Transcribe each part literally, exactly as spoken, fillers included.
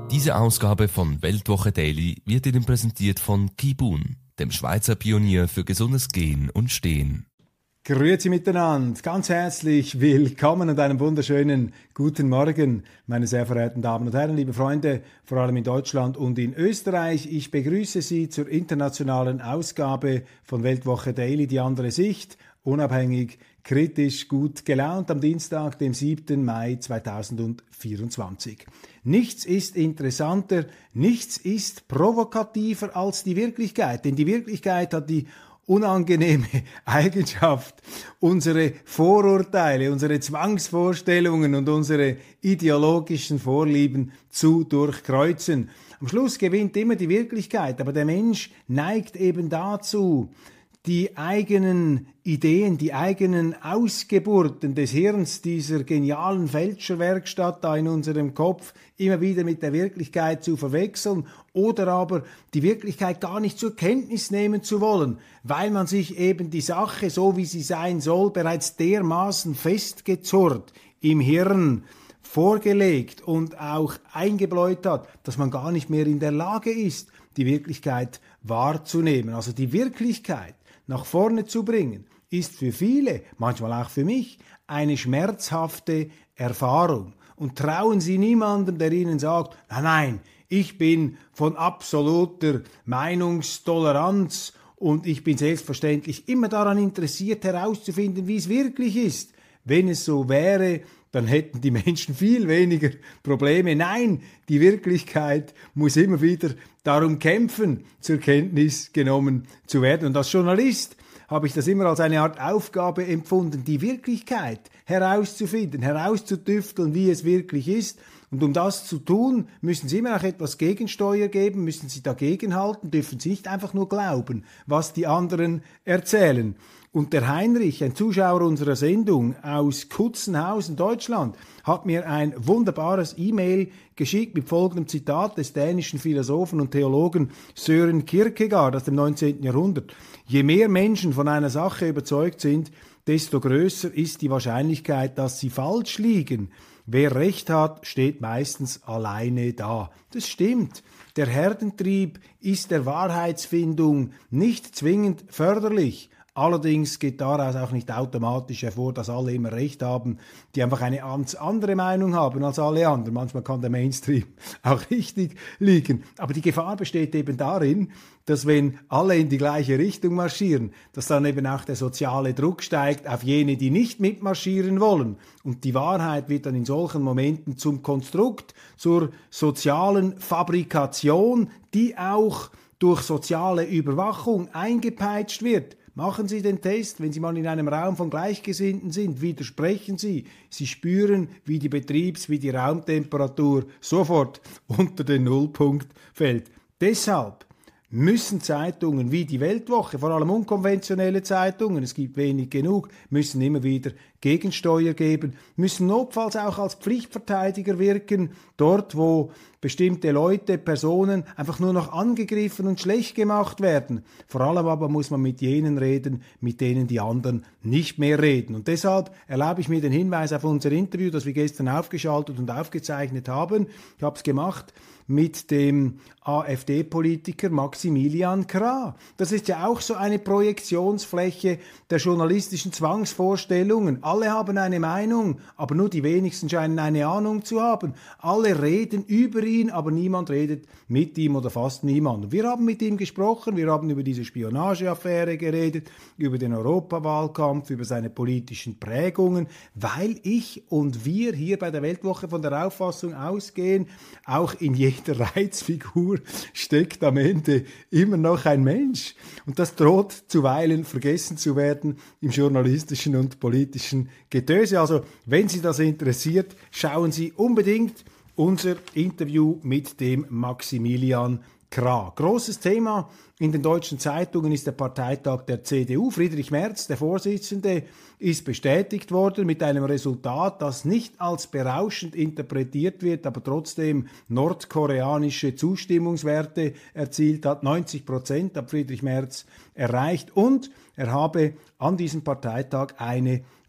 Diese Ausgabe von Weltwoche Daily wird Ihnen präsentiert von Kibun, dem Schweizer Pionier für gesundes Gehen und Stehen. Grüezi miteinander, ganz herzlich willkommen und einen wunderschönen guten Morgen, meine sehr verehrten Damen und Herren, liebe Freunde, vor allem in Deutschland und in Österreich. Ich begrüße Sie zur internationalen Ausgabe von Weltwoche Daily, die andere Sicht, unabhängig, kritisch, gut gelaunt, am Dienstag, dem siebten Mai zweitausendvierundzwanzig. Nichts ist interessanter, nichts ist provokativer als die Wirklichkeit, denn die Wirklichkeit hat die unangenehme Eigenschaft, unsere Vorurteile, unsere Zwangsvorstellungen und unsere ideologischen Vorlieben zu durchkreuzen. Am Schluss gewinnt immer die Wirklichkeit, aber der Mensch neigt eben dazu, die eigenen Ideen, die eigenen Ausgeburten des Hirns, dieser genialen Fälscherwerkstatt da in unserem Kopf, immer wieder mit der Wirklichkeit zu verwechseln oder aber die Wirklichkeit gar nicht zur Kenntnis nehmen zu wollen, weil man sich eben die Sache, so wie sie sein soll, bereits dermaßen festgezurrt im Hirn vorgelegt und auch eingebläut hat, dass man gar nicht mehr in der Lage ist, die Wirklichkeit wahrzunehmen. Also die Wirklichkeit nach vorne zu bringen, ist für viele, manchmal auch für mich, eine schmerzhafte Erfahrung. Und trauen Sie niemandem, der Ihnen sagt, nein, nein, ich bin von absoluter Meinungstoleranz und ich bin selbstverständlich immer daran interessiert, herauszufinden, wie es wirklich ist. Wenn es so wäre, dann hätten die Menschen viel weniger Probleme. Nein, die Wirklichkeit muss immer wieder darum kämpfen, zur Kenntnis genommen zu werden. Und als Journalist habe ich das immer als eine Art Aufgabe empfunden, die Wirklichkeit herauszufinden, herauszutüfteln, wie es wirklich ist. Und um das zu tun, müssen Sie immer auch etwas Gegensteuer geben, müssen Sie dagegenhalten, dürfen Sie nicht einfach nur glauben, was die anderen erzählen. Und der Heinrich, ein Zuschauer unserer Sendung aus Kutzenhausen, Deutschland, hat mir ein wunderbares E-Mail geschickt mit folgendem Zitat des dänischen Philosophen und Theologen Søren Kierkegaard aus dem neunzehnten Jahrhundert. Je mehr Menschen von einer Sache überzeugt sind, desto größer ist die Wahrscheinlichkeit, dass sie falsch liegen. Wer Recht hat, steht meistens alleine da. Das stimmt. Der Herdentrieb ist der Wahrheitsfindung nicht zwingend förderlich. Allerdings geht daraus auch nicht automatisch hervor, dass alle immer Recht haben, die einfach eine ganz andere Meinung haben als alle anderen. Manchmal kann der Mainstream auch richtig liegen. Aber die Gefahr besteht eben darin, dass wenn alle in die gleiche Richtung marschieren, dass dann eben auch der soziale Druck steigt auf jene, die nicht mitmarschieren wollen. Und die Wahrheit wird dann in solchen Momenten zum Konstrukt, zur sozialen Fabrikation, die auch durch soziale Überwachung eingepeitscht wird. Machen Sie den Test, wenn Sie mal in einem Raum von Gleichgesinnten sind, widersprechen Sie. Sie spüren, wie die Betriebs-, wie die Raumtemperatur sofort unter den Nullpunkt fällt. Deshalb müssen Zeitungen wie die Weltwoche, vor allem unkonventionelle Zeitungen, es gibt wenig genug, müssen immer wieder Gegensteuer geben, müssen notfalls auch als Pflichtverteidiger wirken, dort wo bestimmte Leute, Personen einfach nur noch angegriffen und schlecht gemacht werden. Vor allem aber muss man mit jenen reden, mit denen die anderen nicht mehr reden. Und deshalb erlaube ich mir den Hinweis auf unser Interview, das wir gestern aufgeschaltet und aufgezeichnet haben. Ich habe es gemacht mit dem AfD-Politiker Maximilian Krah. Das ist ja auch so eine Projektionsfläche der journalistischen Zwangsvorstellungen. Alle haben eine Meinung, aber nur die wenigsten scheinen eine Ahnung zu haben. Alle reden über ihn, aber niemand redet mit ihm oder fast niemand. Wir haben mit ihm gesprochen, wir haben über diese Spionageaffäre geredet, über den Europawahlkampf, über seine politischen Prägungen, weil ich und wir hier bei der Weltwoche von der Auffassung ausgehen, auch in jeder Reizfigur steckt am Ende immer noch ein Mensch. Und das droht zuweilen vergessen zu werden im journalistischen und politischen Getöse. Also, wenn Sie das interessiert, schauen Sie unbedingt unser Interview mit dem Maximilian Krah. Großes Thema in den deutschen Zeitungen ist der Parteitag der C D U. Friedrich Merz, der Vorsitzende, ist bestätigt worden mit einem Resultat, das nicht als berauschend interpretiert wird, aber trotzdem nordkoreanische Zustimmungswerte erzielt hat. neunzig Prozent hat Friedrich Merz erreicht und er habe an diesem Parteitag eine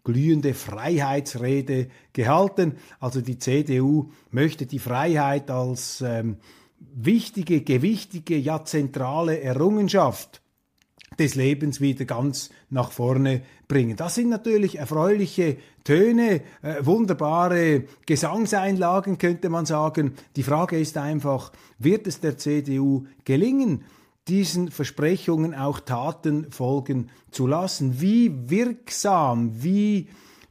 glühende Freiheitsrede gehalten. Also die C D U möchte die Freiheit als ähm, wichtige, gewichtige, ja zentrale Errungenschaft des Lebens wieder ganz nach vorne bringen. Das sind natürlich erfreuliche Töne, äh, wunderbare Gesangseinlagen, könnte man sagen. Die Frage ist einfach, wird es der C D U gelingen, diesen Versprechungen auch Taten folgen zu lassen? Wie wirksam, wie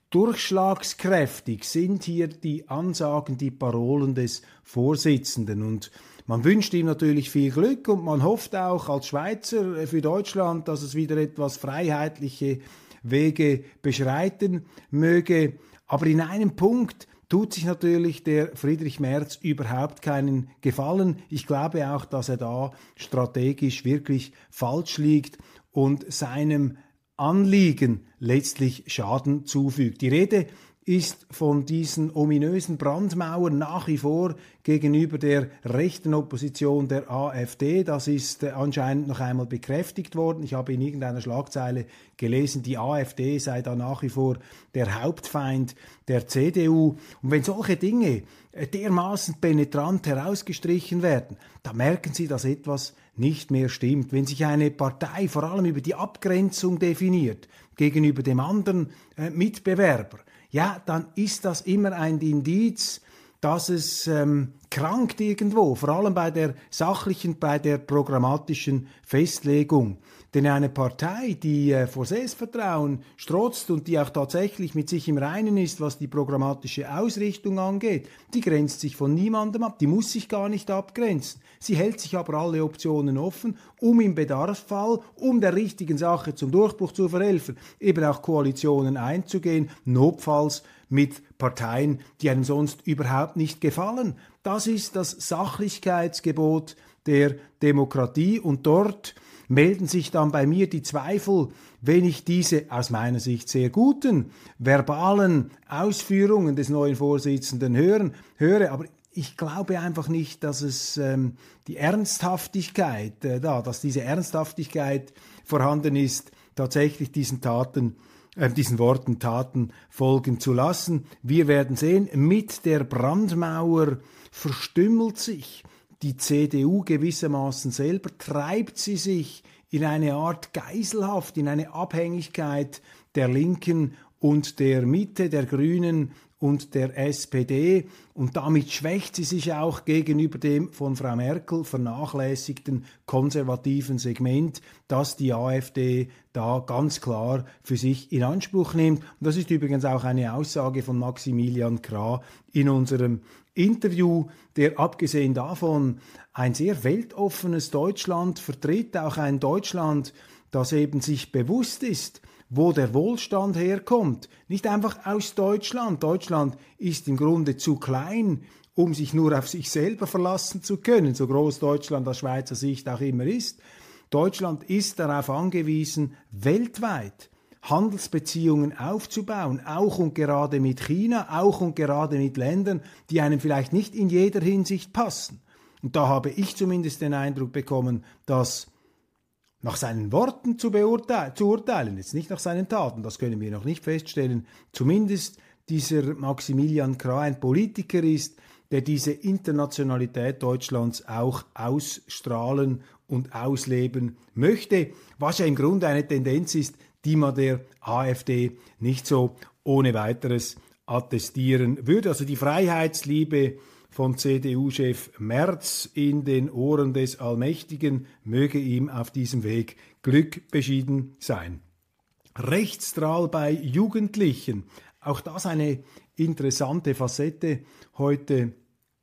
durchschlagskräftig sind hier die Ansagen, die Parolen des Vorsitzenden? Und man wünscht ihm natürlich viel Glück und man hofft auch als Schweizer für Deutschland, dass es wieder etwas freiheitliche Wege beschreiten möge. Aber in einem Punkt tut sich natürlich der Friedrich Merz überhaupt keinen Gefallen. Ich glaube auch, dass er da strategisch wirklich falsch liegt und seinem Anliegen letztlich Schaden zufügt. Die Rede ist von diesen ominösen Brandmauern nach wie vor gegenüber der rechten Opposition der AfD. Das ist äh, anscheinend noch einmal bekräftigt worden. Ich habe in irgendeiner Schlagzeile gelesen, die AfD sei da nach wie vor der Hauptfeind der C D U. Und wenn solche Dinge äh, dermaßen penetrant herausgestrichen werden, da merken Sie, dass etwas nicht mehr stimmt. Wenn sich eine Partei vor allem über die Abgrenzung definiert gegenüber dem anderen äh, Mitbewerber, ja, dann ist das immer ein Indiz, dass es ähm, krankt irgendwo, vor allem bei der sachlichen, bei der programmatischen Festlegung. Denn eine Partei, die äh, vor Selbstvertrauen strotzt und die auch tatsächlich mit sich im Reinen ist, was die programmatische Ausrichtung angeht, die grenzt sich von niemandem ab, die muss sich gar nicht abgrenzen. Sie hält sich aber alle Optionen offen, um im Bedarfsfall, um der richtigen Sache zum Durchbruch zu verhelfen, eben auch Koalitionen einzugehen, notfalls mit Parteien, die einem sonst überhaupt nicht gefallen. Das ist das Sachlichkeitsgebot der Demokratie und dort melden sich dann bei mir die Zweifel, wenn ich diese aus meiner Sicht sehr guten verbalen Ausführungen des neuen Vorsitzenden hören, höre. Aber ich glaube einfach nicht, dass es ähm, die Ernsthaftigkeit äh, da, dass diese Ernsthaftigkeit vorhanden ist, tatsächlich diesen Taten äh, diesen Worten Taten folgen zu lassen. Wir werden sehen, mit der Brandmauer verstümmelt sich die C D U gewissermaßen selber, treibt sie sich in eine Art Geiselhaft, in eine Abhängigkeit der Linken und der Mitte, der Grünen und der S P D, und damit schwächt sie sich auch gegenüber dem von Frau Merkel vernachlässigten konservativen Segment, das die AfD da ganz klar für sich in Anspruch nimmt. Und das ist übrigens auch eine Aussage von Maximilian Krah in unserem Interview, der abgesehen davon ein sehr weltoffenes Deutschland vertritt, auch ein Deutschland, das eben sich bewusst ist, wo der Wohlstand herkommt. Nicht einfach aus Deutschland. Deutschland ist im Grunde zu klein, um sich nur auf sich selber verlassen zu können, so groß Deutschland aus Schweizer Sicht auch immer ist. Deutschland ist darauf angewiesen, weltweit Handelsbeziehungen aufzubauen, auch und gerade mit China, auch und gerade mit Ländern, die einem vielleicht nicht in jeder Hinsicht passen. Und da habe ich zumindest den Eindruck bekommen, dass nach seinen Worten zu, beurteilen, zu urteilen, jetzt nicht nach seinen Taten, das können wir noch nicht feststellen, zumindest dieser Maximilian Krah ein Politiker ist, der diese Internationalität Deutschlands auch ausstrahlen und ausleben möchte, was ja im Grunde eine Tendenz ist, die man der AfD nicht so ohne weiteres attestieren würde. Also die Freiheitsliebe von C D U-Chef Merz in den Ohren des Allmächtigen, möge ihm auf diesem Weg Glück beschieden sein. Rechtsdrall bei Jugendlichen, auch das eine interessante Facette heute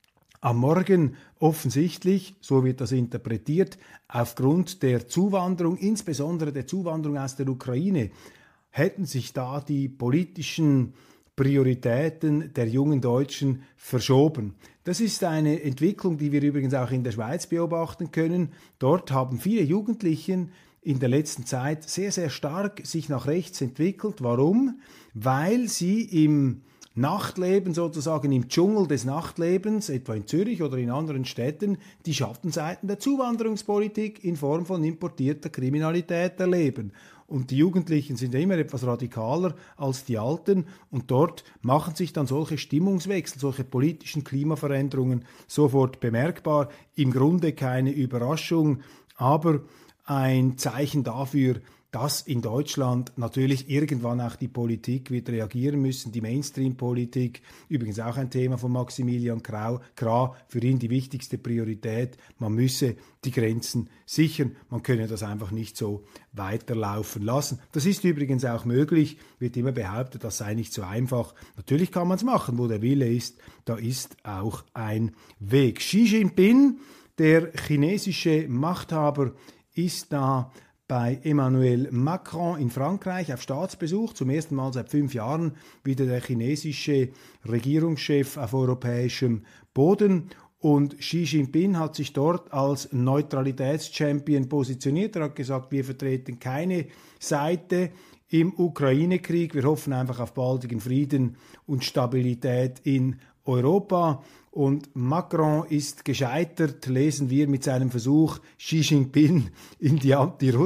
am Morgen. Offensichtlich, so wird das interpretiert, aufgrund der Zuwanderung, insbesondere der Zuwanderung aus der Ukraine, hätten sich da die politischen Prioritäten der jungen Deutschen verschoben. Das ist eine Entwicklung, die wir übrigens auch in der Schweiz beobachten können. Dort haben viele Jugendliche in der letzten Zeit sehr, sehr stark sich nach rechts entwickelt. Warum? Weil sie im Nachtleben, sozusagen im Dschungel des Nachtlebens, etwa in Zürich oder in anderen Städten, die Schattenseiten der Zuwanderungspolitik in Form von importierter Kriminalität erleben. und die Jugendlichen sind ja immer etwas radikaler als die Alten und dort machen sich dann solche Stimmungswechsel, solche politischen Klimaveränderungen sofort bemerkbar. Im Grunde keine Überraschung, aber ein Zeichen dafür, dass in Deutschland natürlich irgendwann auch die Politik wird reagieren müssen, die Mainstream-Politik, übrigens auch ein Thema von Maximilian Krah, für ihn die wichtigste Priorität, man müsse die Grenzen sichern, man könne das einfach nicht so weiterlaufen lassen. Das ist übrigens auch möglich, wird immer behauptet, das sei nicht so einfach. Natürlich kann man es machen, wo der Wille ist, da ist auch ein Weg. Xi Jinping, der chinesische Machthaber, ist da bei Emmanuel Macron in Frankreich auf Staatsbesuch, zum ersten Mal seit fünf Jahren wieder der chinesische Regierungschef auf europäischem Boden. Und Xi Jinping hat sich dort als Neutralitätschampion positioniert. Er hat gesagt, wir vertreten keine Seite im Ukraine-Krieg. Wir hoffen einfach auf baldigen Frieden und Stabilität in Europa. Und Macron ist gescheitert, lesen wir, mit seinem Versuch, Xi Jinping in die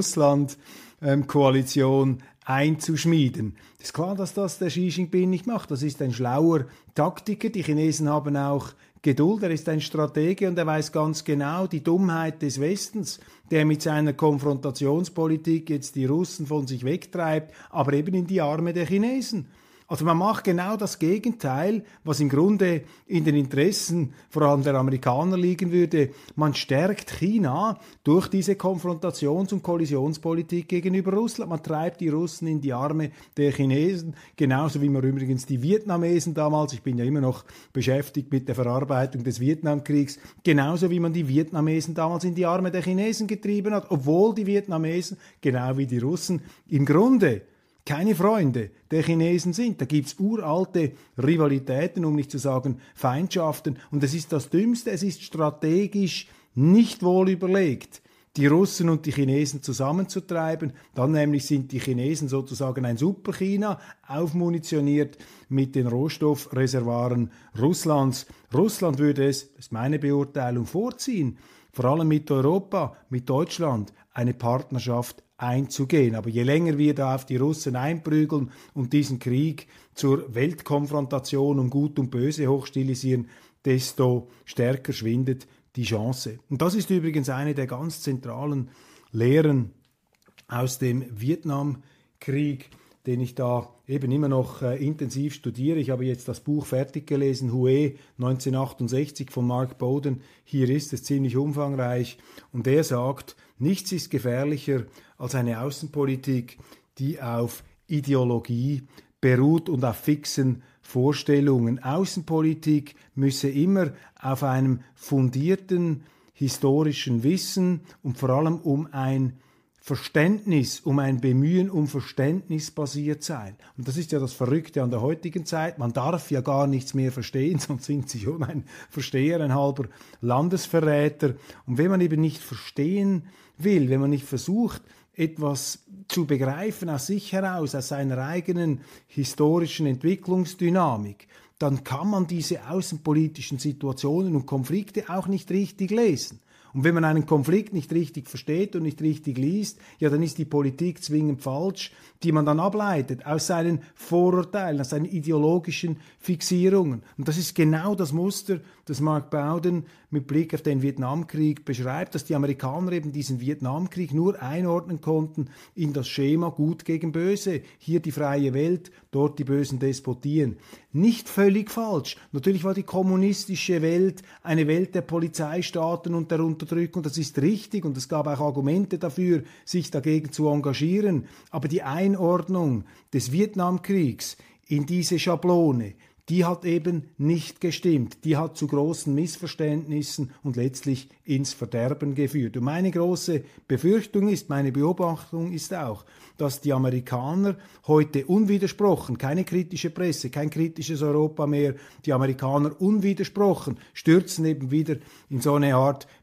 Anti-Russland-Koalition einzuschmieden. Es ist klar, dass das der Xi Jinping nicht macht. Das ist ein schlauer Taktiker. Die Chinesen haben auch Geduld. Er ist ein Stratege und er weiß ganz genau die Dummheit des Westens, der mit seiner Konfrontationspolitik jetzt die Russen von sich wegtreibt, aber eben in die Arme der Chinesen. Also man macht genau das Gegenteil, was im Grunde in den Interessen vor allem der Amerikaner liegen würde. Man stärkt China durch diese Konfrontations- und Kollisionspolitik gegenüber Russland. Man treibt die Russen in die Arme der Chinesen, genauso wie man übrigens die Vietnamesen damals, ich bin ja immer noch beschäftigt mit der Verarbeitung des Vietnamkriegs, genauso wie man die Vietnamesen damals in die Arme der Chinesen getrieben hat, obwohl die Vietnamesen, genau wie die Russen, im Grunde keine Freunde der Chinesen sind. Da gibt es uralte Rivalitäten, um nicht zu sagen Feindschaften. Und es ist das Dümmste, es ist strategisch nicht wohl überlegt, die Russen und die Chinesen zusammenzutreiben. Dann nämlich sind die Chinesen sozusagen ein Super-China, aufmunitioniert mit den Rohstoffreservoiren Russlands. Russland würde es, das ist meine Beurteilung, vorziehen, vor allem mit Europa, mit Deutschland, eine Partnerschaft einzugehen. Aber je länger wir da auf die Russen einprügeln und diesen Krieg zur Weltkonfrontation um Gut und Böse hochstilisieren, desto stärker schwindet die Chance. Und das ist übrigens eine der ganz zentralen Lehren aus dem Vietnamkrieg, den ich da eben immer noch äh, intensiv studiere. Ich habe jetzt das Buch fertig gelesen, Hue neunzehnhundertachtundsechzig von Mark Bowden. Hier ist es ziemlich umfangreich. Und er sagt, nichts ist gefährlicher als eine Außenpolitik, die auf Ideologie beruht und auf fixen Vorstellungen. Außenpolitik müsse immer auf einem fundierten historischen Wissen und vor allem um ein Verständnis, um ein Bemühen um Verständnis basiert sein. Und das ist ja das Verrückte an der heutigen Zeit. Man darf ja gar nichts mehr verstehen, sonst sind sie schon ein Versteher, ein halber Landesverräter. Und wenn man eben nicht verstehen will, wenn man nicht versucht, etwas zu begreifen aus sich heraus, aus seiner eigenen historischen Entwicklungsdynamik, dann kann man diese außenpolitischen Situationen und Konflikte auch nicht richtig lesen. Und wenn man einen Konflikt nicht richtig versteht und nicht richtig liest, ja, dann ist die Politik zwingend falsch, die man dann ableitet aus seinen Vorurteilen, aus seinen ideologischen Fixierungen. Und das ist genau das Muster, das Mark Bowden mit Blick auf den Vietnamkrieg beschreibt, dass die Amerikaner eben diesen Vietnamkrieg nur einordnen konnten in das Schema Gut gegen Böse. Hier die freie Welt, dort die bösen Despotien. Nicht völlig falsch. Natürlich war die kommunistische Welt eine Welt der Polizeistaaten und der Unterdrückung. Das ist richtig und es gab auch Argumente dafür, sich dagegen zu engagieren. Aber die Einordnung des Vietnamkriegs in diese Schablone, die hat eben nicht gestimmt. Die hat zu großen Missverständnissen und letztlich ins Verderben geführt. Und meine große Befürchtung ist, meine Beobachtung ist auch, dass die Amerikaner heute unwidersprochen, keine kritische Presse, kein kritisches Europa mehr, die Amerikaner unwidersprochen stürzen eben wieder in so eine Art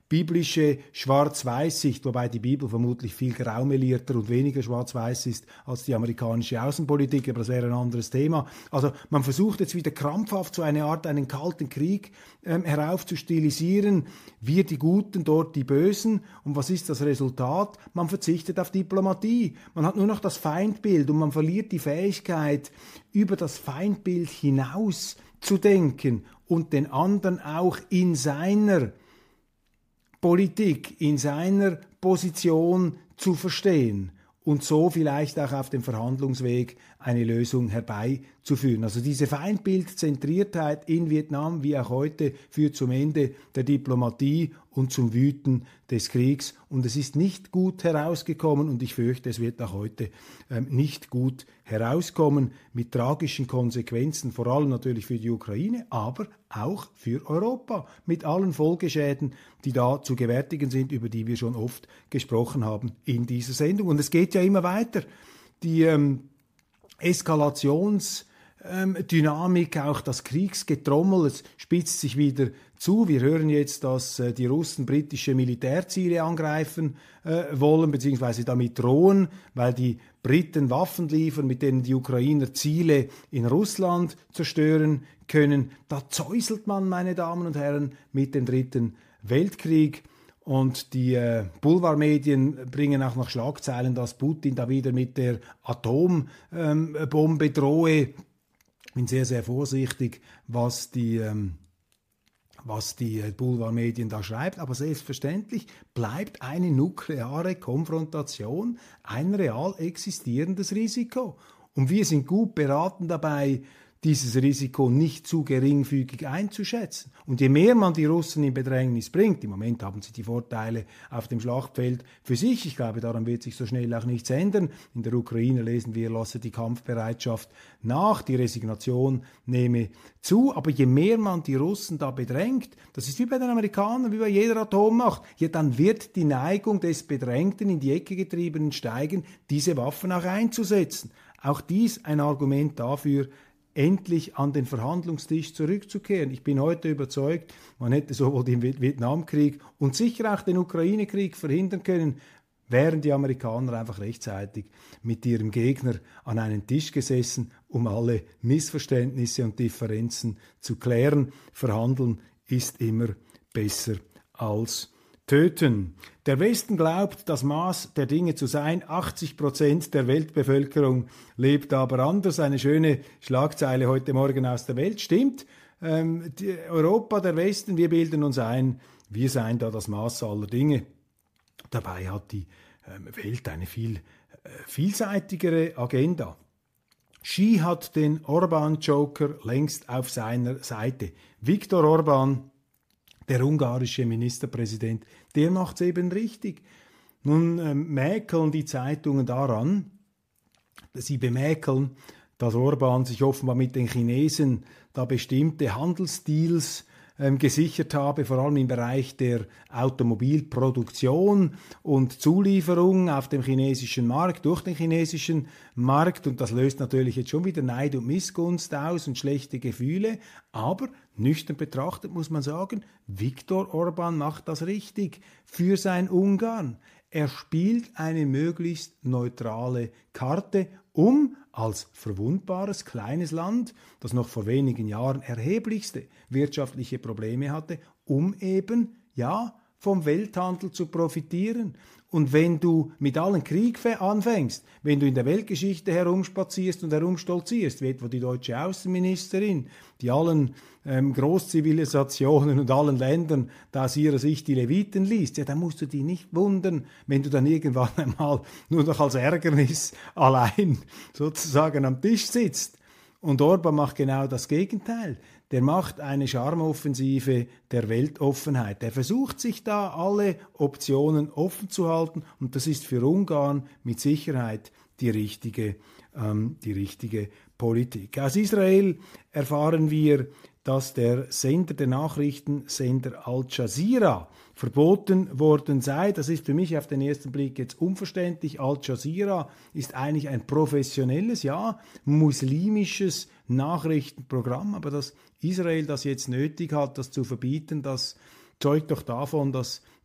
biblische Schwarz-Weiß-Sicht, wobei die Bibel vermutlich viel graumelierter und weniger schwarz-weiß ist als die amerikanische Außenpolitik, aber das wäre ein anderes Thema. Also man versucht jetzt wieder krampfhaft so eine Art, einen kalten Krieg ähm, heraufzustilisieren, wir die Guten, dort die Bösen. Und was ist das Resultat? Man verzichtet auf Diplomatie, man hat nur noch das Feindbild und man verliert die Fähigkeit, über das Feindbild hinaus zu denken und den anderen auch in seiner Politik, in seiner Position zu verstehen und so vielleicht auch auf dem Verhandlungsweg eine Lösung herbeizuführen. Also diese Feindbildzentriertheit in Vietnam wie auch heute führt zum Ende der Diplomatie und zum Wüten des Kriegs. Und es ist nicht gut herausgekommen und ich fürchte, es wird auch heute ähm, nicht gut herauskommen mit tragischen Konsequenzen, vor allem natürlich für die Ukraine, aber auch für Europa, mit allen Folgeschäden, die da zu gewärtigen sind, über die wir schon oft gesprochen haben in dieser Sendung. Und es geht ja immer weiter. Die ähm, Eskalationsdynamik, ähm, auch das Kriegsgetrommel, es spitzt sich wieder zu. Wir hören jetzt, dass äh, die Russen britische Militärziele angreifen äh, wollen, beziehungsweise damit drohen, weil die Briten Waffen liefern, mit denen die Ukrainer Ziele in Russland zerstören können. Da zäuselt man, meine Damen und Herren, mit dem Dritten Weltkrieg. Und die äh, Boulevardmedien bringen auch noch Schlagzeilen, dass Putin da wieder mit der Atombombe ähm, drohe. Ich bin sehr, sehr vorsichtig, was die, ähm, was die äh, Boulevardmedien da schreibt. Aber selbstverständlich bleibt eine nukleare Konfrontation ein real existierendes Risiko. Und wir sind gut beraten dabei, dieses Risiko nicht zu geringfügig einzuschätzen. Und je mehr man die Russen in Bedrängnis bringt, im Moment haben sie die Vorteile auf dem Schlachtfeld für sich, ich glaube, daran wird sich so schnell auch nichts ändern. In der Ukraine lesen wir, lasse die Kampfbereitschaft nach, die Resignation nehme zu, aber je mehr man die Russen da bedrängt, das ist wie bei den Amerikanern, wie bei jeder Atommacht, ja, dann wird die Neigung des Bedrängten, in die Ecke getriebenen steigen, diese Waffen auch einzusetzen. Auch dies ein Argument dafür, endlich an den Verhandlungstisch zurückzukehren. Ich bin heute überzeugt, man hätte sowohl den Vietnamkrieg und sicher auch den Ukraine-Krieg verhindern können, wären die Amerikaner einfach rechtzeitig mit ihrem Gegner an einen Tisch gesessen, um alle Missverständnisse und Differenzen zu klären. Verhandeln ist immer besser als töten. Der Westen glaubt, das Maß der Dinge zu sein. achtzig Prozent der Weltbevölkerung lebt aber anders. Eine schöne Schlagzeile heute Morgen aus der Welt. Stimmt, ähm, die, Europa, der Westen, wir bilden uns ein, wir seien da das Maß aller Dinge. Dabei hat die ähm, Welt eine viel äh, vielseitigere Agenda. Xi hat den Orban-Joker längst auf seiner Seite. Viktor Orban, der ungarische Ministerpräsident, der macht es eben richtig. Nun äh, mäkeln die Zeitungen daran, sie bemäkeln, dass Orban sich offenbar mit den Chinesen da bestimmte Handelsdeals ähm, gesichert habe, vor allem im Bereich der Automobilproduktion und Zulieferung auf dem chinesischen Markt, durch den chinesischen Markt. Und das löst natürlich jetzt schon wieder Neid und Missgunst aus und schlechte Gefühle. Aber nüchtern betrachtet muss man sagen, Viktor Orban macht das richtig für sein Ungarn. Er spielt eine möglichst neutrale Karte, um als verwundbares kleines Land, das noch vor wenigen Jahren erheblichste wirtschaftliche Probleme hatte, um eben, ja, vom Welthandel zu profitieren. Und wenn du mit allen Krieg anfängst, wenn du in der Weltgeschichte herumspazierst und herumstolzierst, wie etwa die deutsche Außenministerin, die allen ähm, Großzivilisationen und allen Ländern da aus ihrer Sicht die Leviten liest, ja, dann musst du dich nicht wundern, wenn du dann irgendwann einmal nur noch als Ärgernis allein sozusagen am Tisch sitzt. Und Orban macht genau das Gegenteil. Der macht eine Charmeoffensive der Weltoffenheit. Er versucht sich da alle Optionen offen zu halten und das ist für Ungarn mit Sicherheit die richtige, ähm, die richtige Politik. Aus Israel erfahren wir, dass der Sender, der Nachrichtensender Al Jazeera verboten worden sei. Das ist für mich auf den ersten Blick jetzt unverständlich. Al Jazeera ist eigentlich ein professionelles, ja, muslimisches Nachrichtenprogramm, aber dass Israel das jetzt nötig hat, das zu verbieten, das zeugt doch davon, dass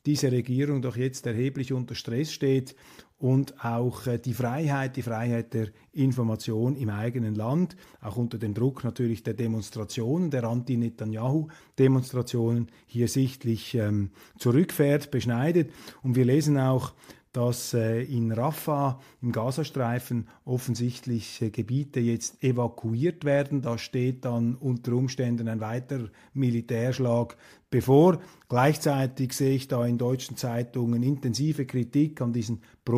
diese Regierung doch jetzt erheblich unter Stress steht und auch äh, die Freiheit, die Freiheit der Information im eigenen Land, auch unter dem Druck natürlich der Demonstrationen, der Anti-Netanyahu-Demonstrationen hier sichtlich ähm, zurückfährt, beschneidet. Und wir lesen auch, dass äh, in Rafah, im Gazastreifen, offensichtlich äh, Gebiete jetzt evakuiert werden. Da steht dann unter Umständen ein weiterer Militärschlag bevor. Gleichzeitig sehe ich da in deutschen Zeitungen intensive Kritik an diesen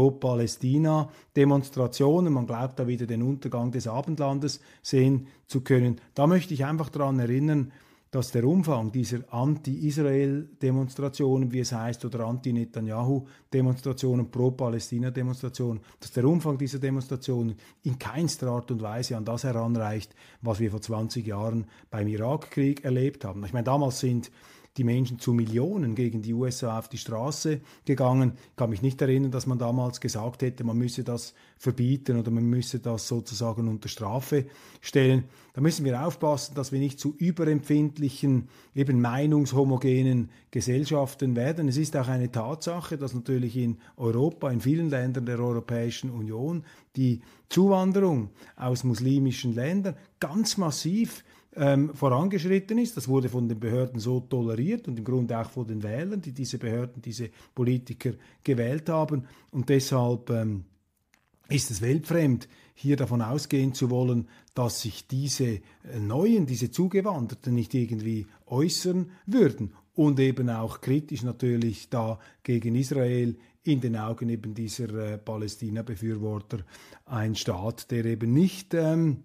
Pro-Palästina-Demonstrationen. Man glaubt da wieder den Untergang des Abendlandes sehen zu können. Da möchte ich einfach daran erinnern, dass der Umfang dieser Anti-Israel-Demonstrationen, wie es heißt, oder Anti-Netanyahu-Demonstrationen, Pro-Palästina-Demonstrationen, dass der Umfang dieser Demonstrationen in keinster Art und Weise an das heranreicht, was wir vor zwanzig Jahren beim Irakkrieg erlebt haben. Ich meine, damals sind die Menschen zu Millionen gegen die U S A auf die Straße gegangen. Ich kann mich nicht erinnern, dass man damals gesagt hätte, man müsse das verbieten oder man müsse das sozusagen unter Strafe stellen. Da müssen wir aufpassen, dass wir nicht zu überempfindlichen, eben meinungshomogenen Gesellschaften werden. Es ist auch eine Tatsache, dass natürlich in Europa, in vielen Ländern der Europäischen Union, die Zuwanderung aus muslimischen Ländern ganz massiv Ähm, vorangeschritten ist. Das wurde von den Behörden so toleriert und im Grunde auch von den Wählern, die diese Behörden, diese Politiker gewählt haben. Und deshalb ähm, ist es weltfremd, hier davon ausgehen zu wollen, dass sich diese äh, Neuen, diese Zugewanderten nicht irgendwie äußern würden. Und eben auch kritisch natürlich da gegen Israel in den Augen eben dieser äh, Palästina-Befürworter ein Staat, der eben nicht ähm,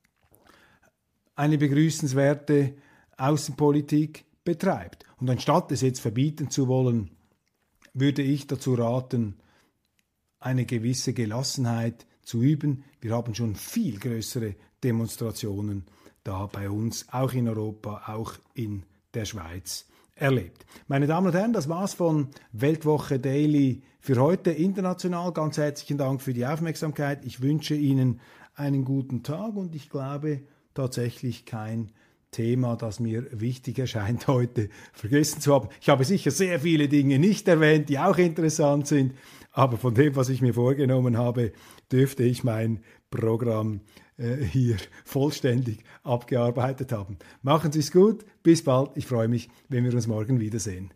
eine begrüßenswerte Außenpolitik betreibt. Und anstatt es jetzt verbieten zu wollen, würde ich dazu raten, eine gewisse Gelassenheit zu üben. Wir haben schon viel größere Demonstrationen da bei uns, auch in Europa, auch in der Schweiz, erlebt. Meine Damen und Herren, das war's von Weltwoche Daily für heute international. Ganz herzlichen Dank für die Aufmerksamkeit. Ich wünsche Ihnen einen guten Tag und ich glaube, tatsächlich kein Thema, das mir wichtig erscheint, heute vergessen zu haben. Ich habe sicher sehr viele Dinge nicht erwähnt, die auch interessant sind, aber von dem, was ich mir vorgenommen habe, dürfte ich mein Programm äh, hier vollständig abgearbeitet haben. Machen Sie es gut, bis bald, ich freue mich, wenn wir uns morgen wiedersehen.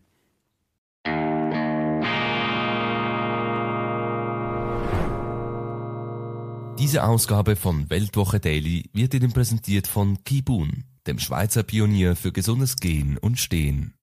Diese Ausgabe von Weltwoche Daily wird Ihnen präsentiert von Kibun, dem Schweizer Pionier für gesundes Gehen und Stehen.